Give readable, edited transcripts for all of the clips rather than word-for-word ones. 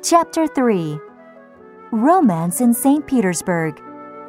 Chapter 3. Romance in St. Petersburg.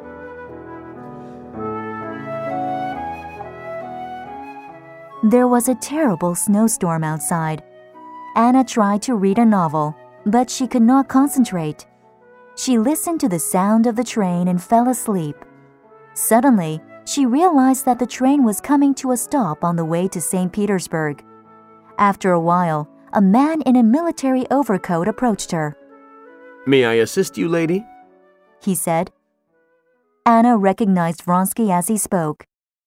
There was a terrible snowstorm outside. Anna tried to read a novel, but she could not concentrate. She listened to the sound of the train and fell asleep. Suddenly, she realized that the train was coming to a stop on the way to St. Petersburg. After a while, a man in a military overcoat approached her. "May I assist you, lady?" he said. Anna recognized Vronsky as he spoke.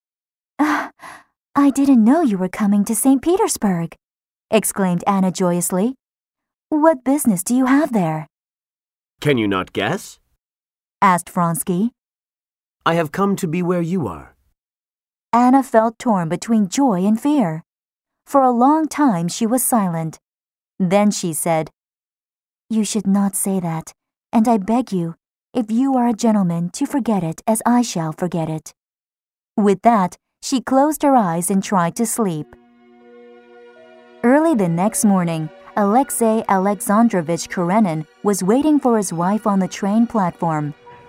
I didn't know you were coming to St. Petersburg," exclaimed Anna joyously. "What business do you have there?" "Can you not guess?" asked Vronsky. "I have come to be where you are." Anna felt torn between joy and fear. For a long time she was silent. Then she said, "You should not say that, and I beg you, if you are a gentleman, to forget it as I shall forget it." With that, she closed her eyes and tried to sleep. Early the next morning, Alexei Alexandrovich Karenin was waiting for his wife on the train platform.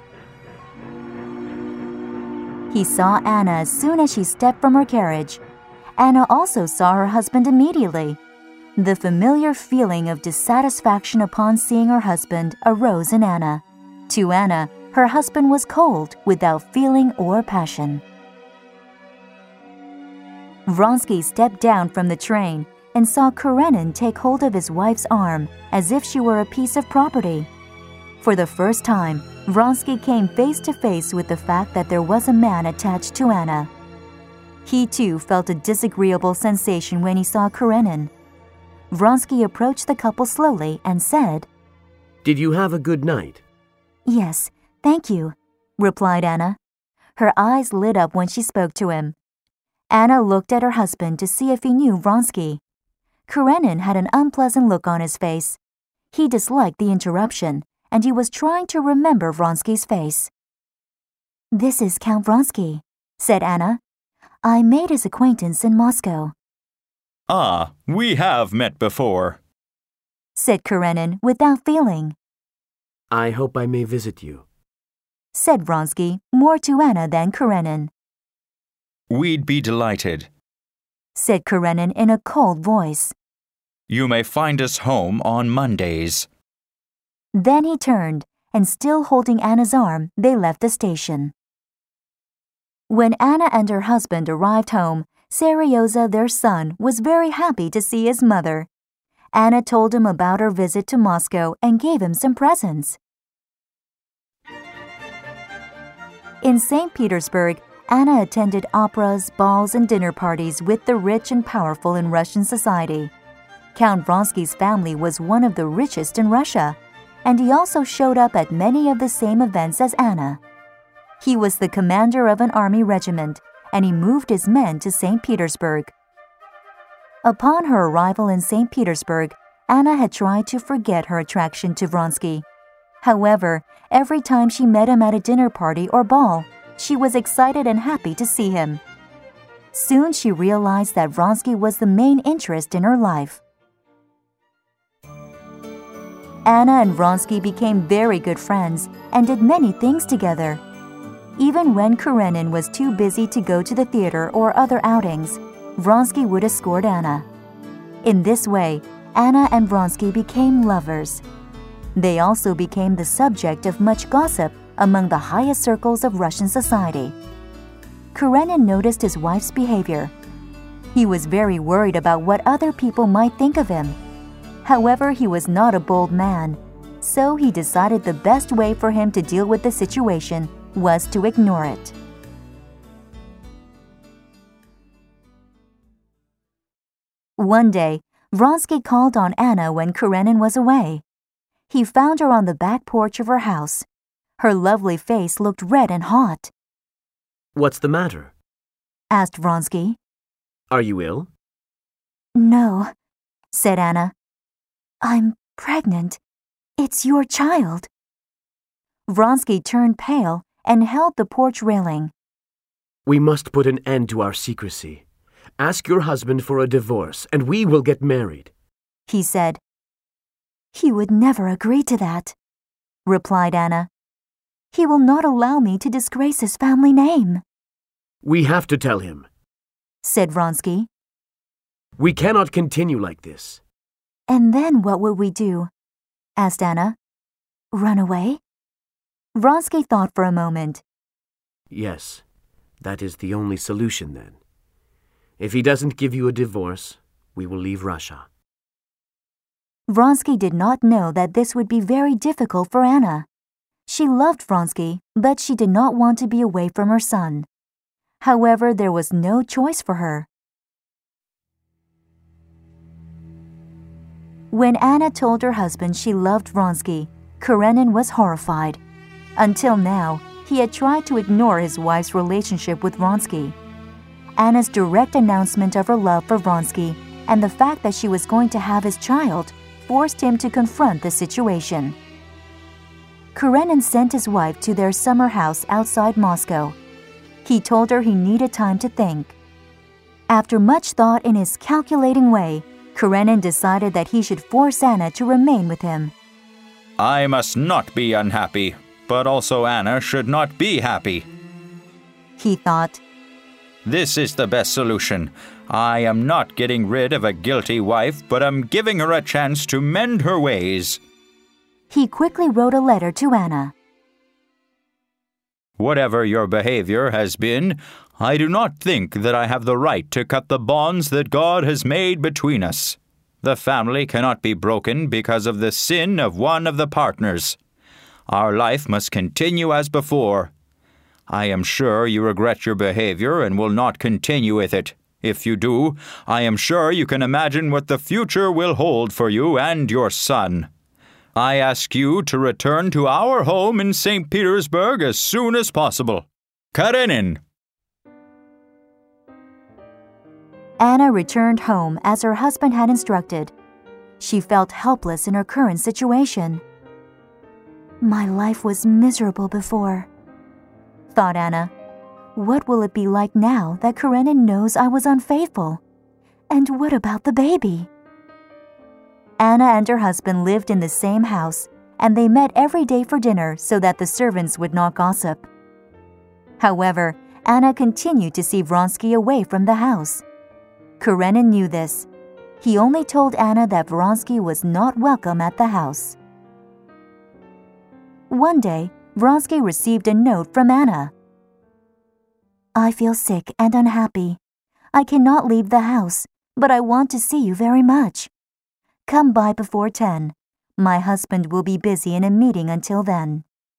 He saw Anna as soon as she stepped from her carriage. Anna also saw her husband immediately. The familiar feeling of dissatisfaction upon seeing her husband arose in Anna. To Anna, her husband was cold, without feeling or passion. Vronsky stepped down from the train and saw Karenin take hold of his wife's arm as if she were a piece of property. For the first time, Vronsky came face to face with the fact that there was a man attached to Anna. He too felt a disagreeable sensation when he saw Karenin. Vronsky approached the couple slowly and said, "Did you have a good night?" "Yes, thank you," replied Anna. Her eyes lit up when she spoke to him. Anna looked at her husband to see if he knew Vronsky. Karenin had an unpleasant look on his face. He disliked the interruption, and he was trying to remember Vronsky's face. "This is Count Vronsky," said Anna. "I made his acquaintance in Moscow." "Ah, we have met before," said Karenin without feeling. "I hope I may visit you," said Vronsky, more to Anna than Karenin. "We'd be delighted," said Karenin in a cold voice. "You may find us home on Mondays." Then he turned, and still holding Anna's arm, they left the station. When Anna and her husband arrived home, Seryoza, their son, was very happy to see his mother. Anna told him about her visit to Moscow and gave him some presents. In St. Petersburg, Anna attended operas, balls, and dinner parties with the rich and powerful in Russian society. Count Vronsky's family was one of the richest in Russia, and he also showed up at many of the same events as Anna. He was the commander of an army regiment, and he moved his men to St. Petersburg. Upon her arrival in St. Petersburg, Anna had tried to forget her attraction to Vronsky. However, every time she met him at a dinner party or ball, she was excited and happy to see him. Soon she realized that Vronsky was the main interest in her life. Anna and Vronsky became very good friends and did many things together. Even when Karenin was too busy to go to the theater or other outings, Vronsky would escort Anna. In this way, Anna and Vronsky became lovers. They also became the subject of much gossip among the highest circles of Russian society. Karenin noticed his wife's behavior. He was very worried about what other people might think of him. However, he was not a bold man, so he decided the best way for him to deal with the situation was to ignore it. One day, Vronsky called on Anna when Karenin was away. He found her on the back porch of her house. Her lovely face looked red and hot. "What's the matter?" asked Vronsky. "Are you ill?" "No," said Anna. "I'm pregnant. It's your child." Vronsky turned pale and held the porch railing. "We must put an end to our secrecy. Ask your husband for a divorce, and we will get married," he said. "He would never agree to that," replied Anna. "He will not allow me to disgrace his family name," We have to tell him. said Vronsky. We cannot continue like this. "And then what would we do?" asked Anna. "Run away?" Vronsky thought for a moment. Yes, that is the only solution then. If he doesn't give you a divorce, we will leave Russia. Vronsky did not know that this would be very difficult for Anna. She loved Vronsky, but she did not want to be away from her son. However, there was no choice for her. When Anna told her husband she loved Vronsky, Karenin was horrified. Until now, he had tried to ignore his wife's relationship with Vronsky. Anna's direct announcement of her love for Vronsky and the fact that she was going to have his child forced him to confront the situation. Karenin sent his wife to their summer house outside Moscow. He told her he needed time to think. After much thought in his calculating way, Karenin decided that he should force Anna to remain with him. I must not be unhappy, but also Anna should not be happy. He thought. This is the best solution. I am not getting rid of a guilty wife, but am giving her a chance to mend her ways. He quickly wrote a letter to Anna. Whatever your behavior has been, I do not think that I have the right to cut the bonds that God has made between us. The family cannot be broken because of the sin of one of the partners. Our life must continue as before. I am sure you regret your behavior and will not continue with it. If you do, I am sure you can imagine what the future will hold for you and your son. I ask you to return to our home in St. Petersburg as soon as possible. Karenin. Anna returned home as her husband had instructed. She felt helpless in her current situation. My life was miserable before, thought Anna. What will it be like now that Karenin knows I was unfaithful? And what about the baby? Anna and her husband lived in the same house, and they met every day for dinner so that the servants would not gossip. However, Anna continued to see Vronsky away from the house. Karenin knew this. He only told Anna that Vronsky was not welcome at the house. One day, Vronsky received a note from Anna. I feel sick and unhappy. I cannot leave the house, but I want to see you very much. Come by before 10. My husband will be busy in a meeting until then.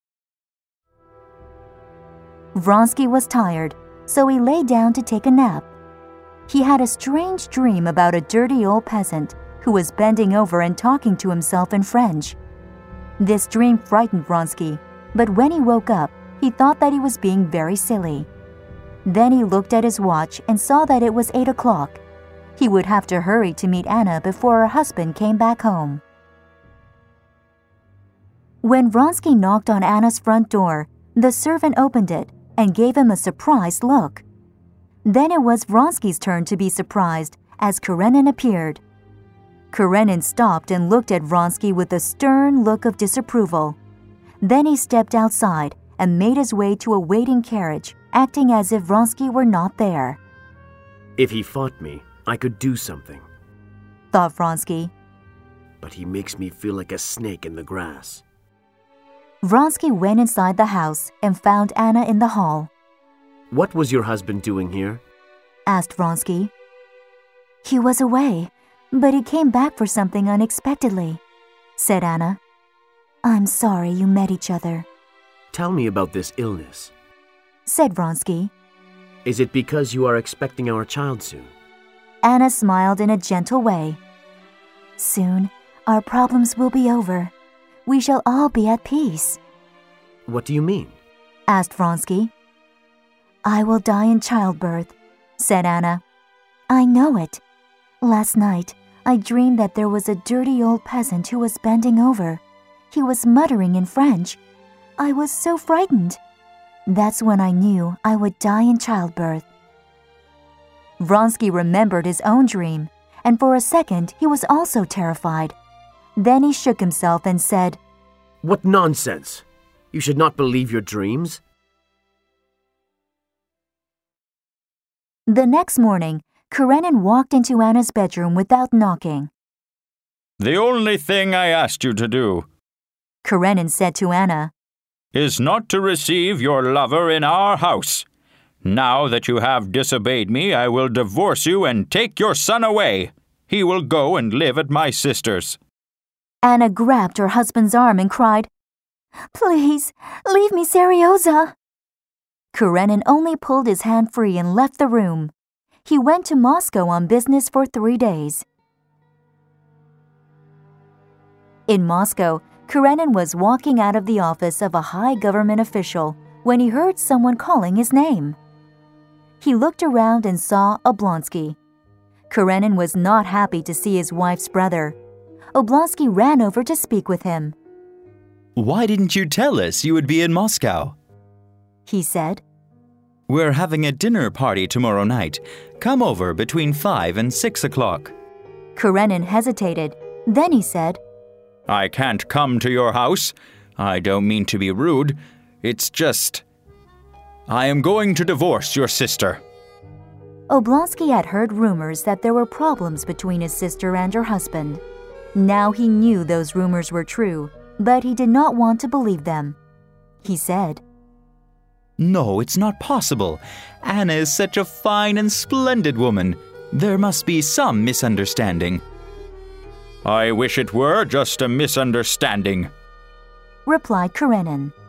Vronsky was tired, so he lay down to take a nap. He had a strange dream about a dirty old peasant who was bending over and talking to himself in French. This dream frightened Vronsky, but when he woke up, he thought that he was being very silly. Then he looked at his watch and saw that it was 8 o'clock. He would have to hurry to meet Anna before her husband came back home. When Vronsky knocked on Anna's front door, the servant opened it and gave him a surprised look. Then it was Vronsky's turn to be surprised as Karenin appeared. Karenin stopped and looked at Vronsky with a stern look of disapproval. Then he stepped outside and made his way to a waiting carriage, acting as if Vronsky were not there. If he fought me, I could do something. Thought Vronsky. But he makes me feel like a snake in the grass. Vronsky went inside the house and found Anna in the hall. What was your husband doing here? Asked Vronsky. He was away, but he came back for something unexpectedly, said Anna. I'm sorry you met each other. Tell me about this illness, said Vronsky. Is it because you are expecting our child soon? Anna smiled in a gentle way. Soon, our problems will be over. We shall all be at peace. What do you mean? Asked Vronsky. I will die in childbirth, said Anna. I know it. Last night, I dreamed that there was a dirty old peasant who was bending over. He was muttering in French. I was so frightened. That's when I knew I would die in childbirth. Vronsky remembered his own dream, and for a second he was also terrified. Then he shook himself and said, What nonsense! You should not believe your dreams. The next morning, Karenin walked into Anna's bedroom without knocking. The only thing I asked you to do, Karenin said to Anna, is not to receive your lover in our house. Now that you have disobeyed me, I will divorce you and take your son away. He will go and live at my sister's. Anna grabbed her husband's arm and cried, Please, leave me, Serioza. Karenin only pulled his hand free and left the room. He went to Moscow on business for 3 days. In Moscow, Karenin was walking out of the office of a high government official when he heard someone calling his name. He looked around and saw Oblonsky. Karenin was not happy to see his wife's brother. Oblonsky ran over to speak with him. Why didn't you tell us you would be in Moscow? He said. We're having a dinner party tomorrow night. Come over between 5 and 6 o'clock. Karenin hesitated. Then he said, I can't come to your house. I don't mean to be rude. It's just, I am going to divorce your sister. Oblonsky had heard rumors that there were problems between his sister and her husband. Now he knew those rumors were true, but he did not want to believe them. He said, No, it's not possible. Anna is such a fine and splendid woman. There must be some misunderstanding. I wish it were just a misunderstanding, replied Karenin.